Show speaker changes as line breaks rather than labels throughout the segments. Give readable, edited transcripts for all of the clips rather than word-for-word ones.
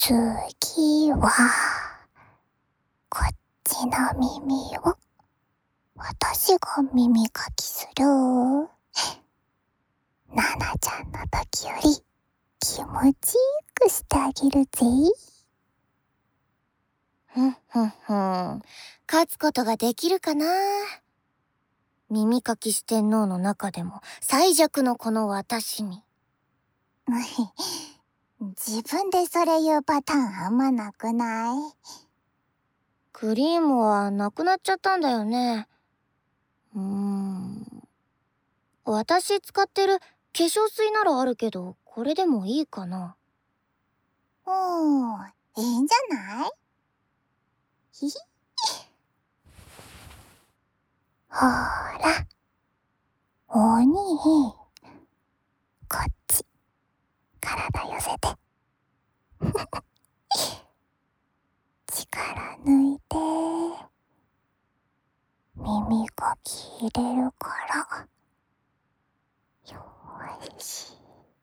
次は、こっちの耳を、私が耳かきする。ナナちゃんの時より、気持ちよくしてあげるぜ。
勝つことができるかな。耳かき四天王の中でも最弱のこの私に。
自分でそれ言うパターンあんまなくない？
クリームはなくなっちゃったんだよね。私使ってる化粧水ならあるけど、これでもいいかな。
いいんじゃない？ひひ。ほーら、お兄、こっち、体寄せて。力抜いて、耳かき入れるから。よーし。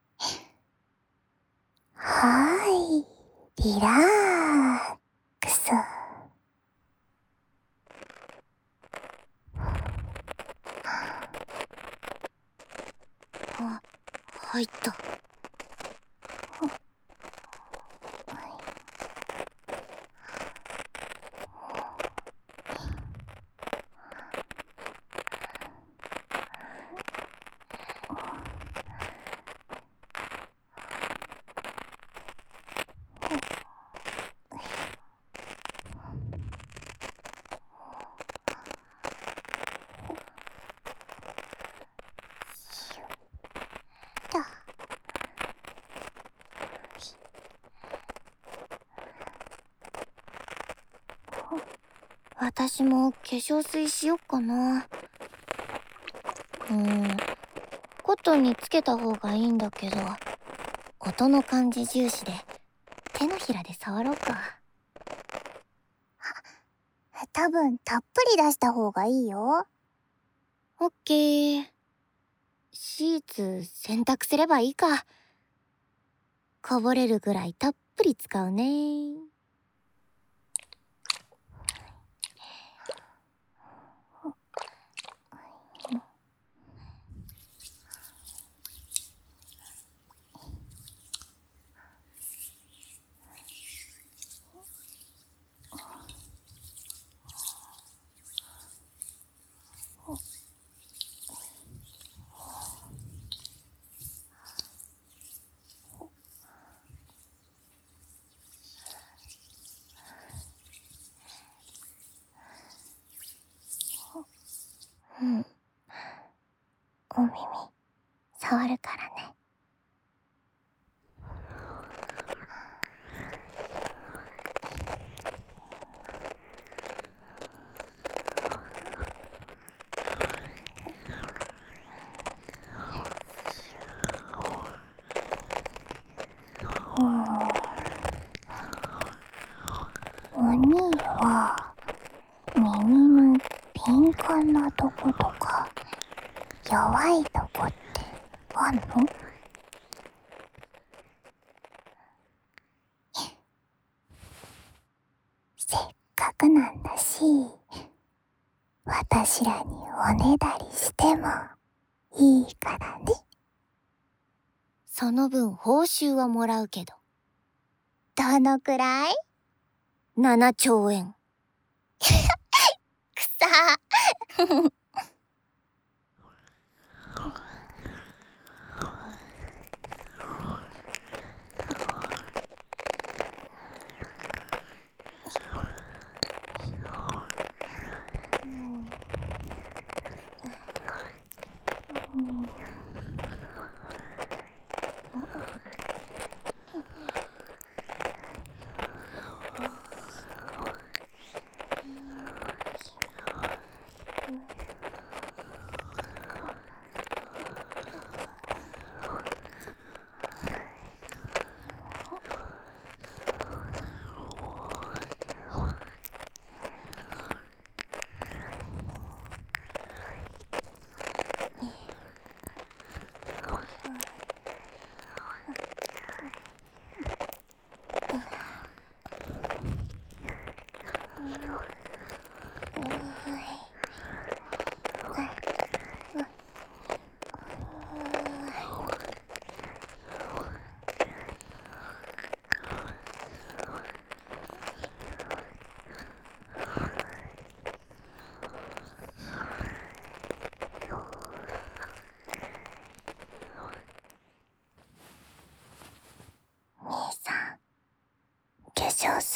はーい、リラックス。
あ、入った。私も化粧水しよっかな。コットンにつけた方がいいんだけど、音の感じ重視で手のひらで触ろうか。
多分たっぷり出した方がいいよ。
オッケー。シーツ洗濯すればいいか。こぼれるぐらいたっぷり使うね。
お耳、触るからね。お兄は、耳の敏感なとことか、弱いとこってあんの？せっかくなんだし、私らにおねだりしてもいいからね。
その分報酬はもらうけど。
どのくらい
？7兆円。
くさ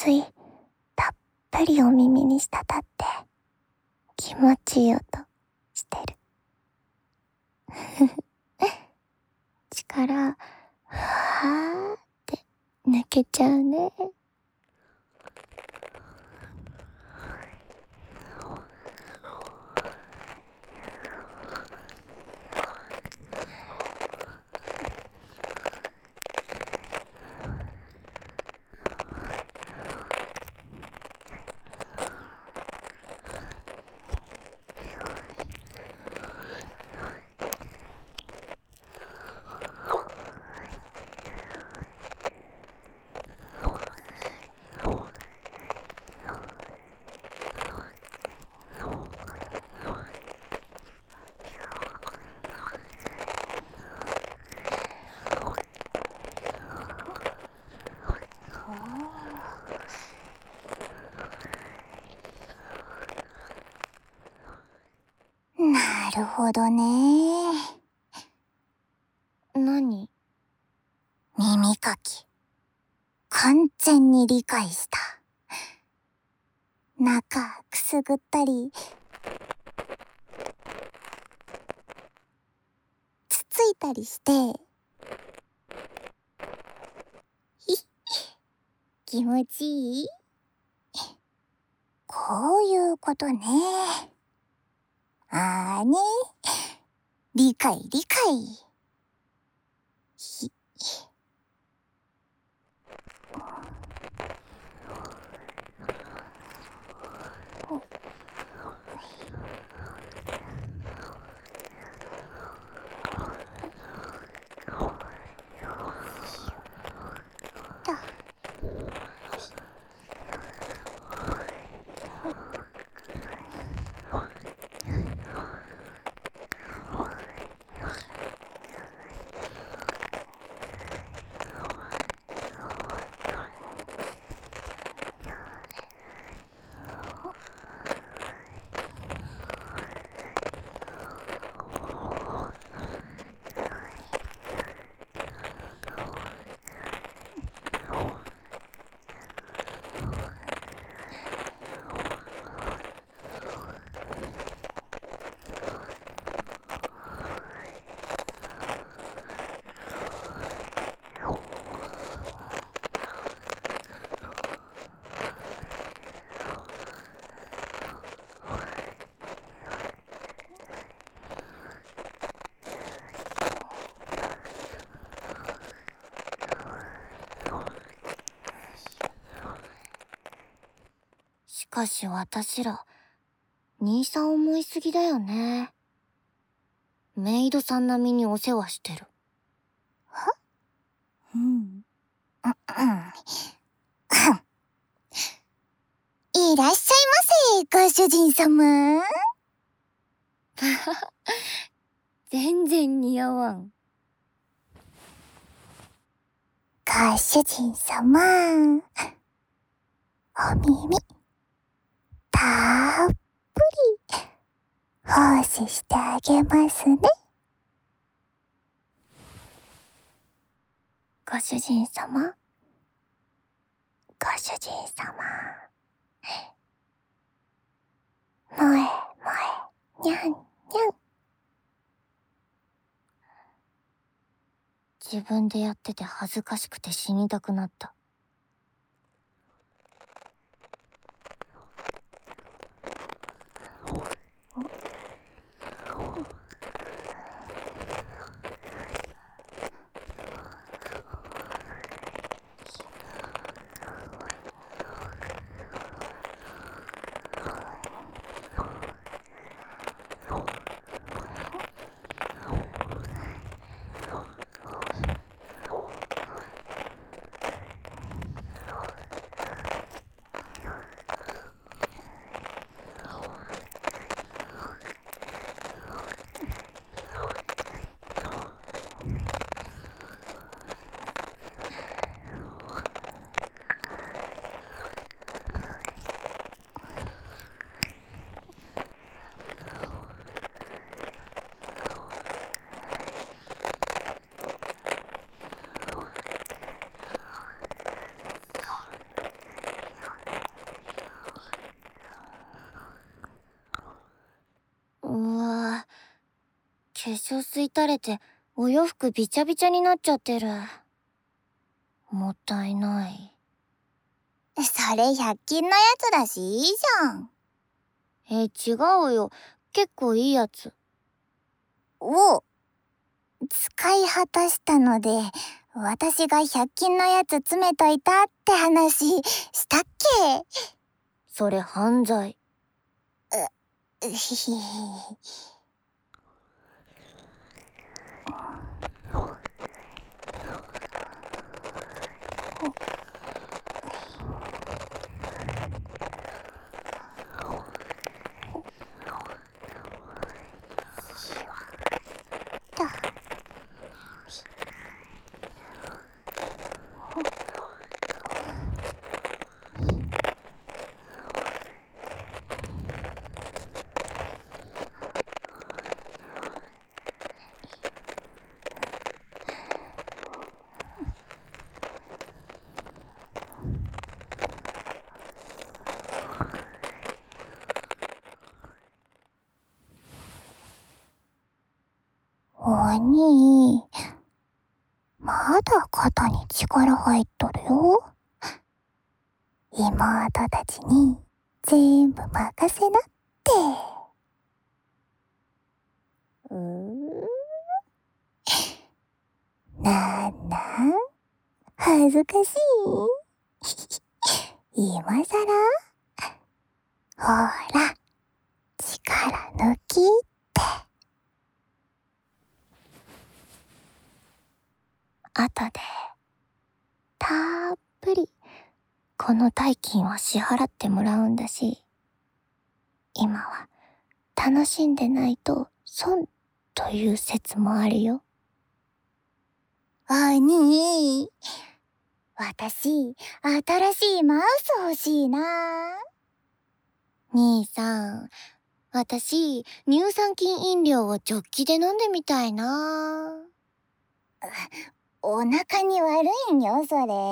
水たっぷりお耳に滴って気持ちいい音してる。力ふわーって抜けちゃうね。なるほどね。
何？
耳かき、完全に理解した。中くすぐったり、つついたりして、気持ちいい？こういうことね。あーね。理解理解。
しかし私ら、兄さん思いすぎだよね。メイドさん並みにお世話してる。
うん。いらっしゃいませ、ご主人様。
全然似合わん。
ご主人様、お耳、たっぷり、奉仕してあげますね。ご主人様、ご主人様。もえもえ、にゃんにゃん。
自分でやってて恥ずかしくて死にたくなった。 化粧水垂れてお洋服びちゃびちゃになっちゃってる。もったいない。
それ100均のやつだしいいじゃん。
違うよ。結構いいやつ。
を使い果たしたので、私が100均のやつ詰めといたって話したっけ？
それ犯罪。
ひひ。お兄、まだ肩に力入っとるよ。妹たちに全部任せなって。なんなん恥ずかしい今さらほら、力抜きって。
後でたっぷりこの代金を支払ってもらうんだし、今は楽しんでないと損という説もあるよ。
お兄、私、新しいマウス欲しいな。
兄さん、私、乳酸菌飲料をジョッキで飲んでみたいな。
お腹に悪いんよ、それ。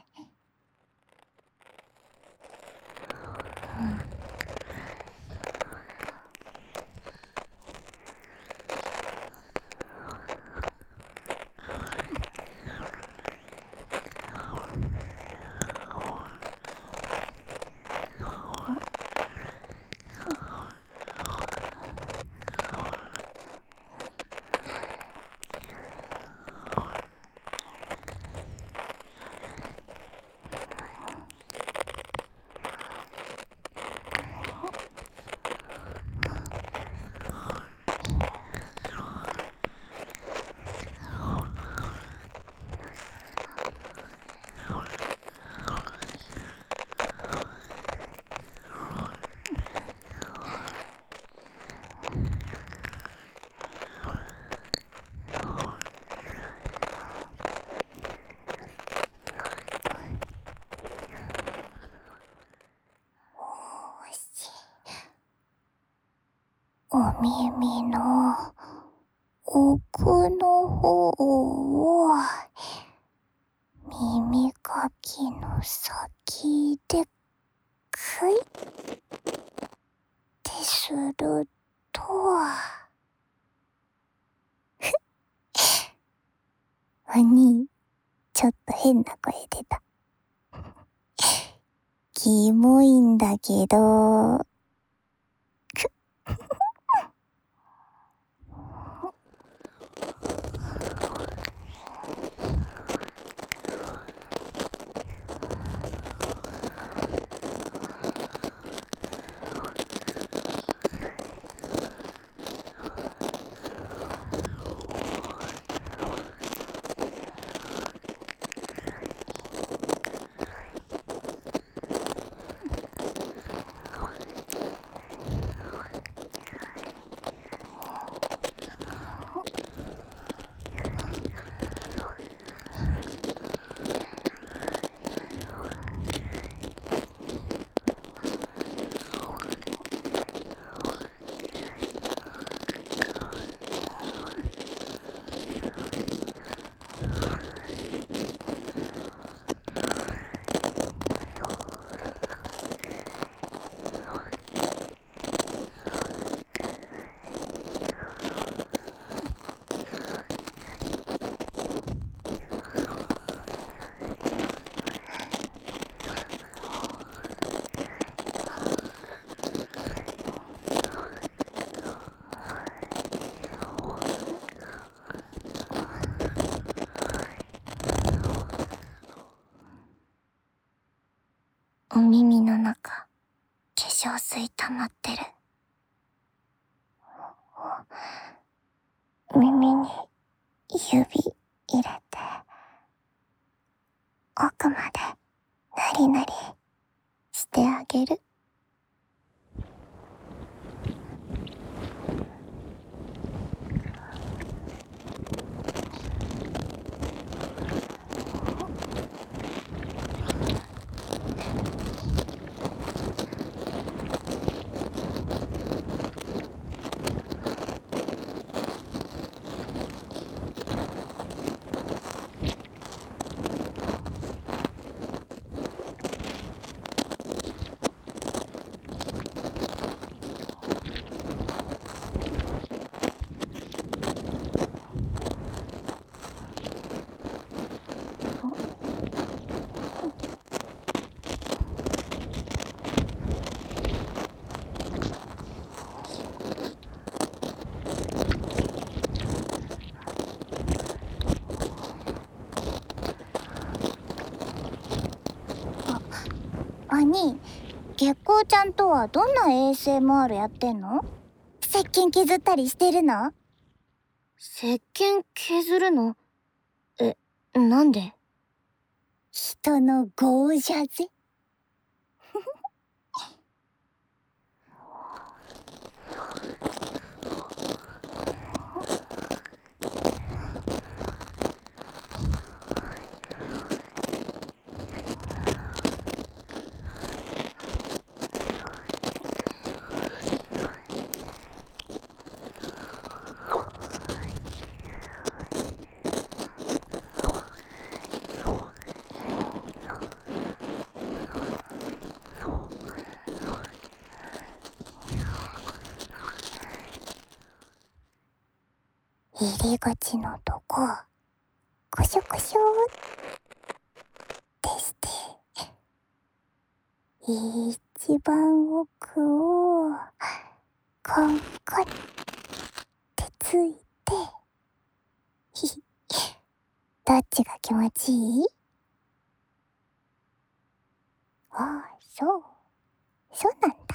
お耳の奥の方を耳かきの先でクイってするとお兄、ちょっと変な声出た。キモいんだけど
お耳の中、化粧水溜まってる。耳に指入れて、奥までなりなりしてあげる。
兄、月光ちゃんとはどんな ASMR やってんの？石鹸削ったりしてるの？
石鹸削るの？なんで？
人の業じゃぜ。入り口のとこ、コショコショってして、一番奥をコンコってついて、どっちが気持ちいい？ああ、そうなんだ。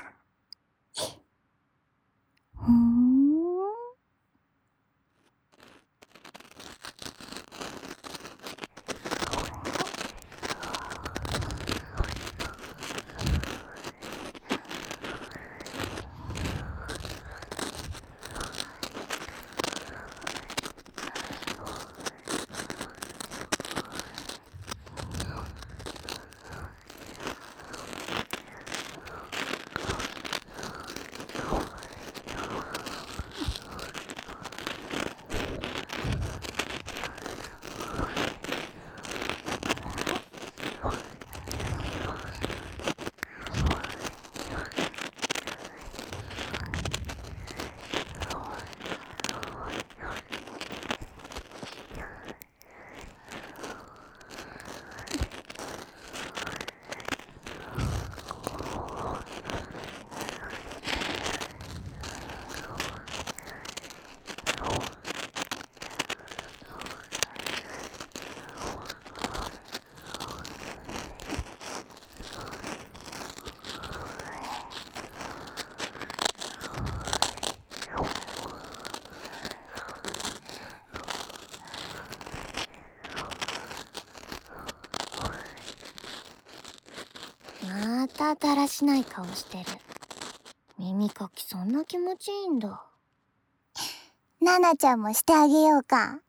まただらしない顔してる。耳かきそんな気持ちいいんだ。
ナナちゃんもしてあげようか。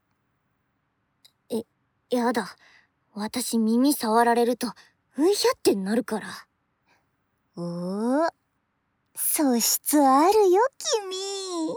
やだ。私耳触られるとうひゃってなるから。
おお、素質あるよ君。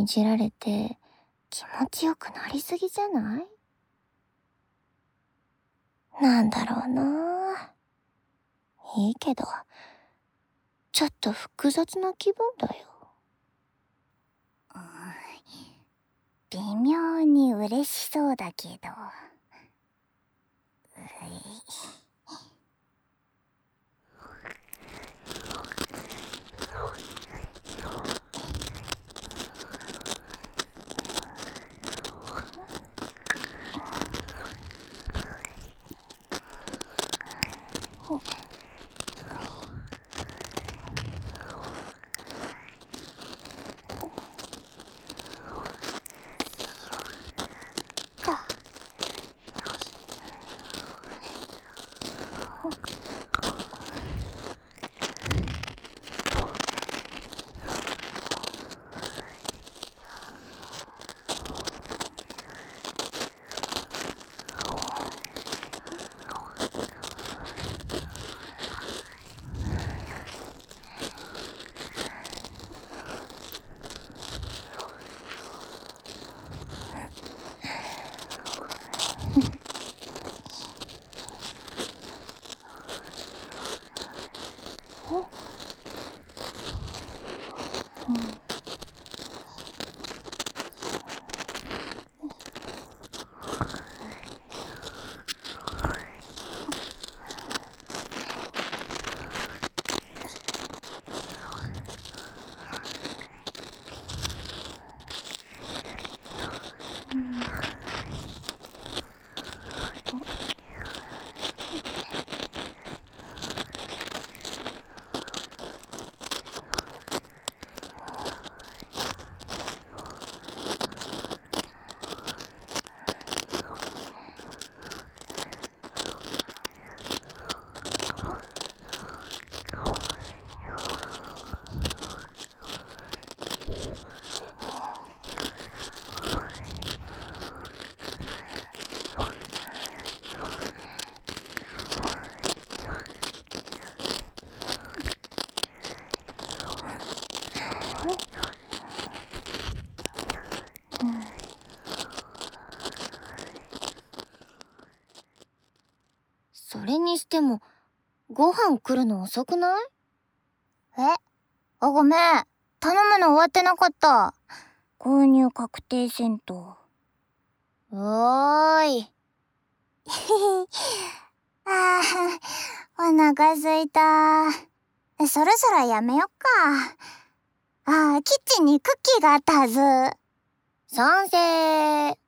じられて気持ちよくなりすぎじゃない？なんだろうな。いいけど、ちょっと複雑な気分だよ。
微妙に嬉しそうだけど。
それにしても、ご飯来るの遅くない？
ごめん。頼むの終わってなかった。購入確定せんと。
おーい。
あー、お腹すいた。そろそろやめよっか。キッチンにクッキーがあったはず。
賛成。